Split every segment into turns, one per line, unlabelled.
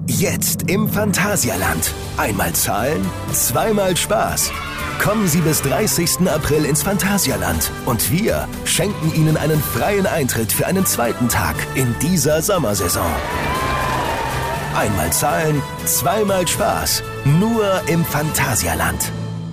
Jetzt im Phantasialand. Einmal zahlen, zweimal Spaß. Kommen Sie bis 30. April ins Phantasialand und wir schenken Ihnen einen freien Eintritt für einen zweiten Tag in dieser Sommersaison. Einmal zahlen, zweimal Spaß. Nur im Phantasialand.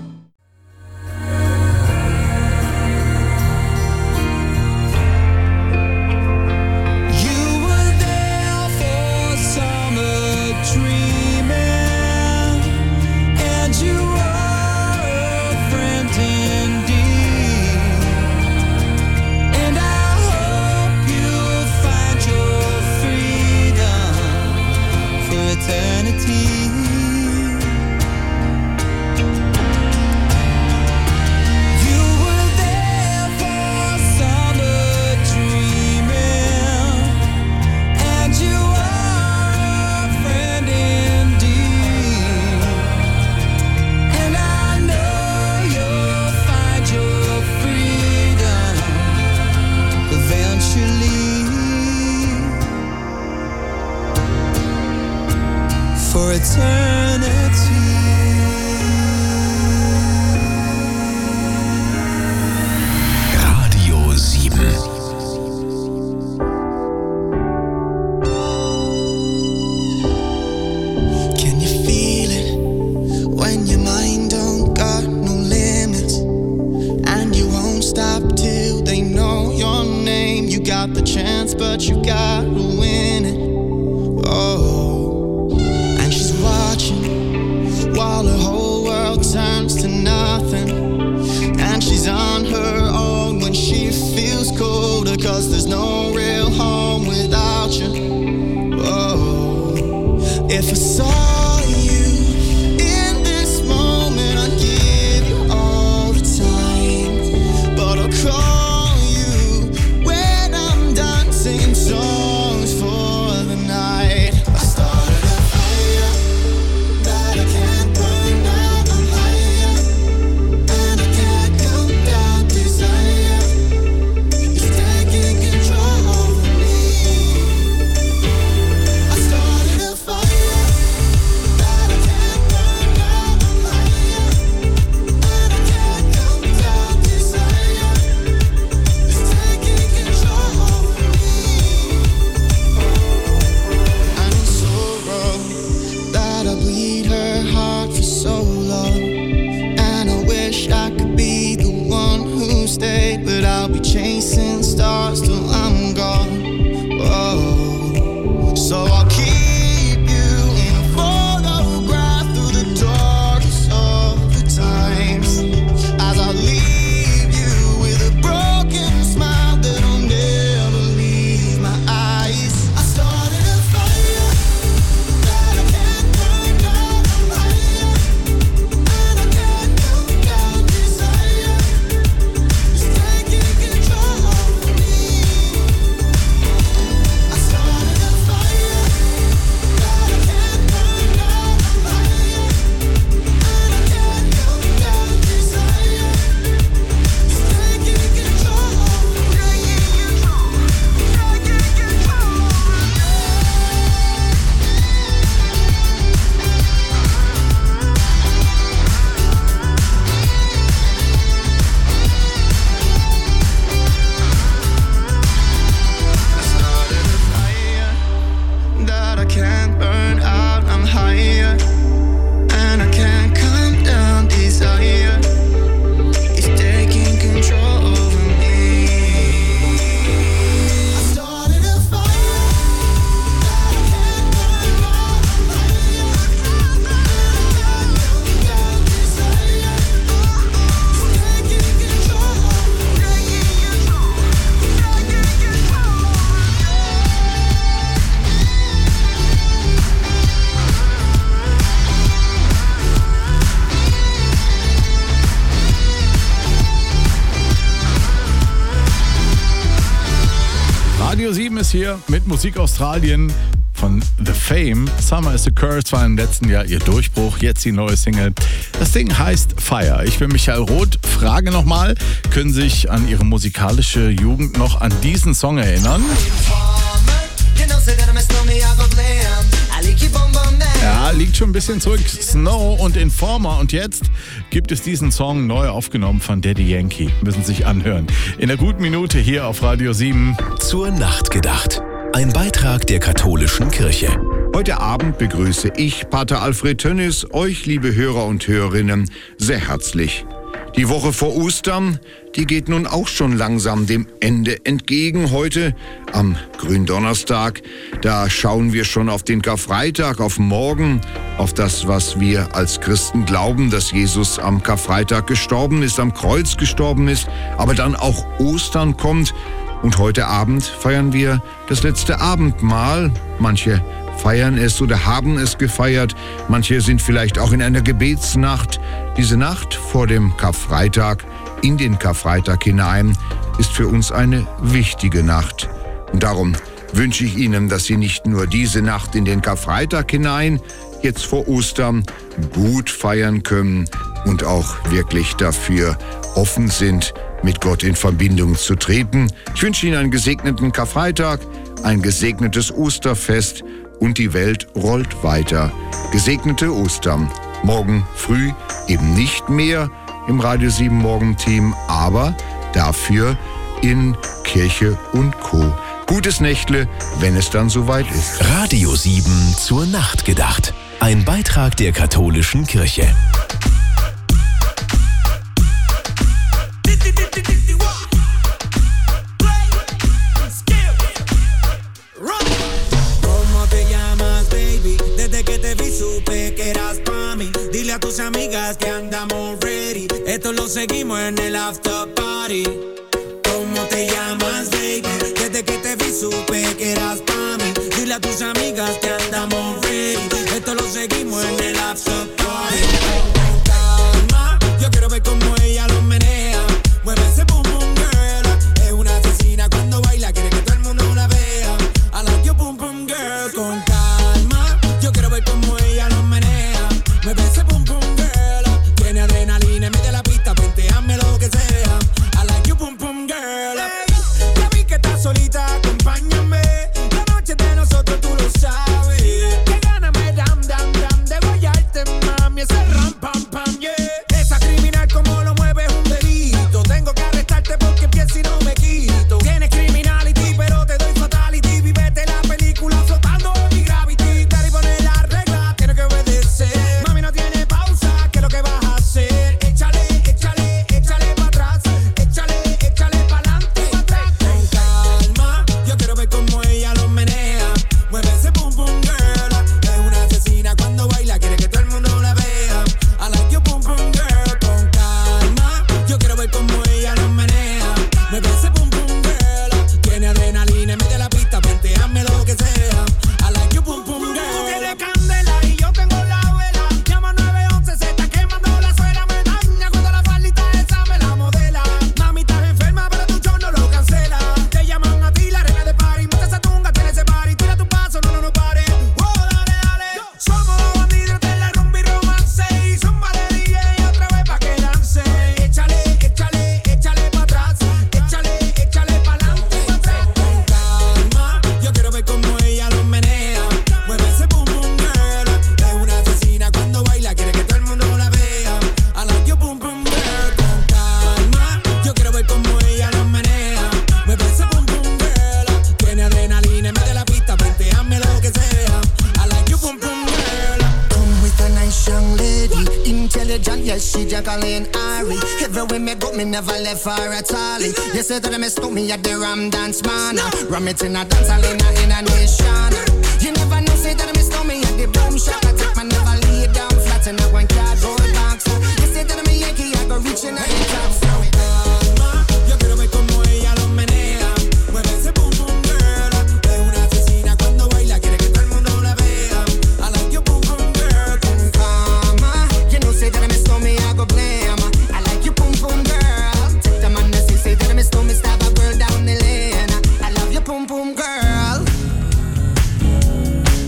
For eternity.
Radio 7.
Can you feel it when your mind don't got no limits, and you won't stop till they know your name? You got the chance, but you gotta win it. While the whole world turns to nothing, and she's on her own when she feels colder, 'cause there's no real home without you. Oh, if I saw you in this moment, I'd give you all the time, but I'll call you when I'm done singing songs for the night. I started a fire that I can't. But I'll be chasing stars till I'm gone. Oh, so I'll keep you in a photograph through the darkest of the times, as I leave you with a broken smile that'll never leave my eyes. I started a fire that I can't burn down. I'm higher, and I can't come down. Desire.
Radio 7 ist hier mit Musik Australien von The Fame. Summer is the Curse war im letzten Jahr ihr Durchbruch, jetzt die neue Single. Das Ding heißt Fire. Ich bin Michael Roth. Frage nochmal, können Sie sich an Ihre musikalische Jugend noch an diesen Song erinnern?
You know, say that I miss me, I go glam. I like you, bum, bum.
schon ein bisschen zurück. Snow und Informer. Und jetzt gibt es diesen Song neu aufgenommen von Daddy Yankee. Müssen sich anhören. In einer guten Minute hier auf Radio 7.
Zur Nacht gedacht. Ein Beitrag der katholischen Kirche.
Heute Abend begrüße ich, Pater Alfred Tönnis, euch, liebe Hörer und Hörerinnen, sehr herzlich. Die Woche vor Ostern, die geht nun auch schon langsam dem Ende entgegen. Heute, am Gründonnerstag, da schauen wir schon auf den Karfreitag, auf morgen, auf das, was wir als Christen glauben, dass Jesus am Karfreitag gestorben ist, am Kreuz gestorben ist, aber dann auch Ostern kommt. Und heute Abend feiern wir das letzte Abendmahl. Manche feiern es oder haben es gefeiert. Manche sind vielleicht auch in einer Gebetsnacht. Diese Nacht vor dem Karfreitag, in den Karfreitag hinein, ist für uns eine wichtige Nacht. Und darum wünsche ich Ihnen, dass Sie nicht nur diese Nacht in den Karfreitag hinein, jetzt vor Ostern, gut feiern können und auch wirklich dafür offen sind, mit Gott in Verbindung zu treten. Ich wünsche Ihnen einen gesegneten Karfreitag, ein gesegnetes Osterfest und die Welt rollt weiter. Gesegnete Ostern. Morgen früh eben nicht mehr im Radio 7 Morgenteam, aber dafür in Kirche und Co. Gutes Nächtle, wenn es dann soweit ist.
Radio 7 zur Nacht gedacht. Ein Beitrag der katholischen Kirche.
Dile a tus amigas que andamos ready. Esto lo seguimos en el after party. ¿Cómo te llamas, baby? Desde que te vi supe que eras pa' mí. Dile a tus amigas que andamos ready. Esto lo seguimos en el after party. Con calma, yo quiero ver cómo ella lo menea. Mueve ese boom boom girl. Es una asesina cuando baila, quiere que todo el mundo la vea. I like your boom boom girl. Con calma, yo quiero ver cómo ella lo menea. Mueve ese boom boom girl. Tiene adrenalina en medio de la pista, penteame lo que sea. I like you boom boom girl. Hey, ya vi que estás solita, acompáñame. La noche de nosotros tú lo sabes. Que gana me dam dam dam de guayarte, mami. Ese ram pam pam, yeah. Esa criminal como lo mueve es un delito. Tengo que arrestarte porque pienso y no me quito. Tienes criminality pero te doy fatality. Vivete la película flotando en mi gravity. Daddy pone la regla, tiene que obedecer. No tiene pausa, ¿qué es lo que vas a hacer? Échale, échale, échale para atrás. Échale, échale para adelante. Con calma, yo quiero ver cómo ella lo menea. Mueve ese boom boom girl. Es una asesina cuando baila, quiere que todo el mundo la vea. I like your boom boom girl. Con calma, yo quiero ver cómo ella lo menea. Mueve ese boom boom girl. Tiene adrenalina en medio de la pista, penteame lo que sea. I like your boom boom girl. Tú tienes candela y yo tengo la vela. Llama 911, se está quemando la suela. Me daña cuando la faldita esa me la modela. Mami, estás enferma, pero tu show no lo cancela. Te llaman a ti, la reina de party. Monta esa tunga, tiene ese party. Tira tu paso, no, no, no pare. Oh, dale, dale. Somos los bandidos de la rumba y romance. Y zúmbale DJ otra vez pa' que lance. Échale, échale, échale pa' atrás. Échale, échale pa' adelante. Con calma, yo quiero ver cómo ella lo menea. Mueve ese boom boom girl. Es una asesina cuando baila, quiere que todo el mundo la vea. I like your boom boom girl. Con calma, yo quiero ver cómo ella lo menea. Mueve ese boom boom girl. Tiene adrenalina en medio de la pista, penteame lo que sea. I like your boom boom girl.
Come with a nice young lady, intelligent, yes, she Jacqueline Ari. Everywhere me go, me never left her at all. You say that me stop me at the Ram Dance Man. Ram it in a dance hall in a nation. You never know, say that me stop me at the Boom Shop. I take my never lay down flat in a one cardboard box. You say that me Yankee, I go reaching out the top.
Calma, yo quiero ver cómo ella lo menea. Mueve ese boom boom girl. Es una asesina cuando baila, quiere que todo el mundo la vea. I like your boom boom girl.
Con calma, you know, say that me stop me, I go blame. I like you, boom boom girl. Take the man that say that me stop me, stab a girl down the lane. I love you, boom boom girl.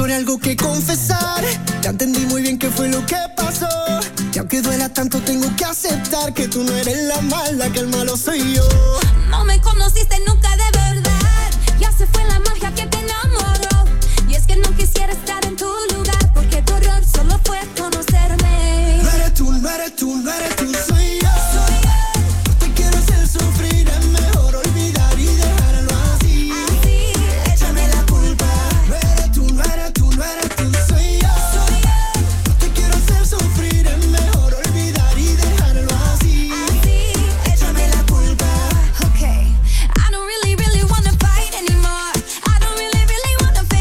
habrá algo que confesar. Ya entendí muy bien qué fue lo que pasó. Y aunque duela tanto tengo que aceptar que tú no eres la mala, que el malo soy yo.
No me conociste nunca de verdad. Ya se fue la magia que te enamoró. Y es que no quisiera estar en tu lugar, porque tu error solo fue conocerme.
No eres tú, no eres tú, no eres tú, soy yo. No te quiero hacer sufrir, es mejor olvidar y dejarlo así.
Así, échame la culpa.
No eres tú, no eres tú, no eres tú, soy yo. No te quiero hacer sufrir, es mejor olvidar y dejarlo así.
Así, échame la culpa. Okay, I don't really wanna fight anymore. I don't really wanna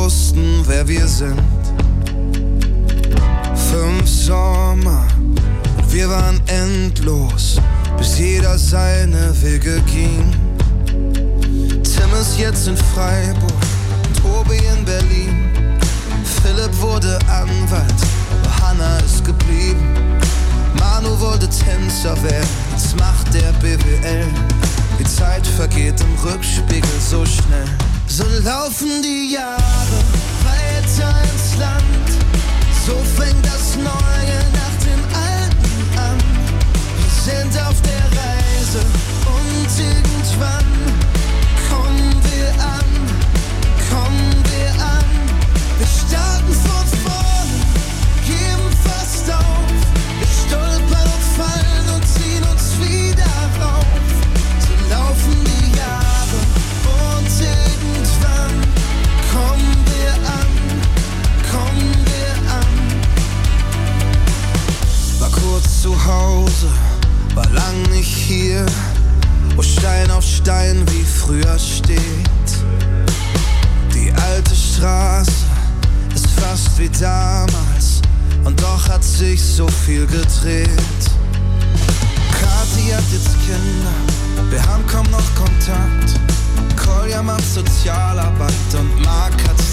wussten, wer wir sind. 5 Sommer und wir waren endlos, bis jeder seine Wege ging. Tim ist jetzt in Freiburg, Tobi in Berlin. Philipp wurde Anwalt, aber Hannah ist geblieben. Manu wollte Tänzer werden, jetzt macht der BWL. Die Zeit vergeht im Rückspiegel so schnell. So laufen die Jahre weiter ins Land. So fängt das Neue nach dem Alten an. Wir sind auf der Reise und irgendwann kommen wir an, kommen wir an. Wir starten von vorne, geben fast auf. Wir stolpern und fallen und ziehen uns wieder auf. So laufen die Jahre und irgendwann kommen wir an, kommen wir an. War kurz zu Hause, war lang nicht hier, wo Stein auf Stein wie früher steht. Die alte Straße ist fast wie damals, und doch hat sich so viel gedreht.